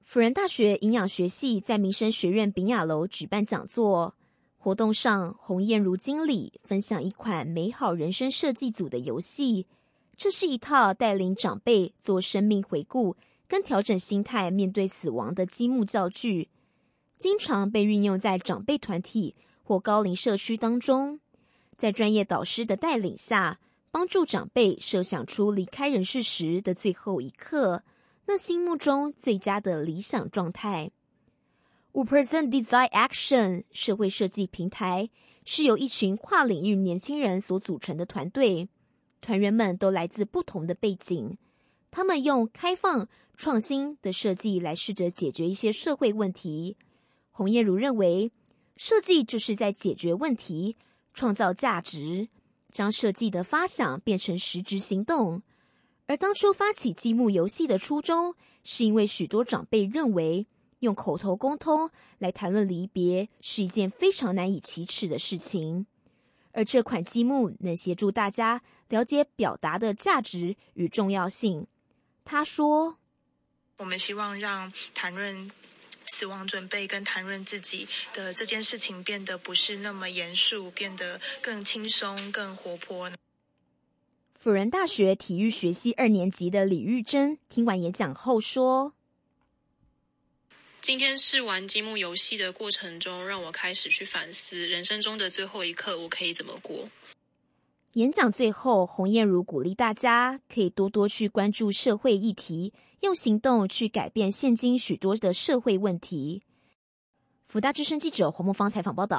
辅仁大学营养学系在民生学院炳雅楼举办讲座，活动上洪燕如经理分享一款美好人生设计组的游戏，这是一套带领长辈做生命回顾跟调整心态面对死亡的积木教具，经常被运用在长辈团体或高龄社区当中，在专业导师的带领下，帮助长辈设想出离开人世时的最后一刻，那心目中最佳的理想状态。5% Design Action 社会设计平台是由一群跨领域年轻人所组成的团队，团员们都来自不同的背景，他们用开放创新的设计来试着解决一些社会问题。洪燕如认为，设计就是在解决问题，创造价值，将设计的发想变成实质行动。而当初发起积木游戏的初衷，是因为许多长辈认为用口头沟通来谈论离别是一件非常难以启齿的事情，而这款积木能协助大家了解表达的价值与重要性。他说， 我们希望让谈论死亡准备跟谈论自己的这件事情变得不是那么严肃，变得更轻松更活泼。 辅仁大学体育学系2年级的李玉珍听完演讲后说， 今天试玩积木游戏的过程中，让我开始去反思人生中的最后一刻我可以怎么过。 演讲最后，洪燕如鼓励大家可以多多去关注社会议题，用行动去改变现今许多的社会问题。辅大之声记者黄梦芳采访报道。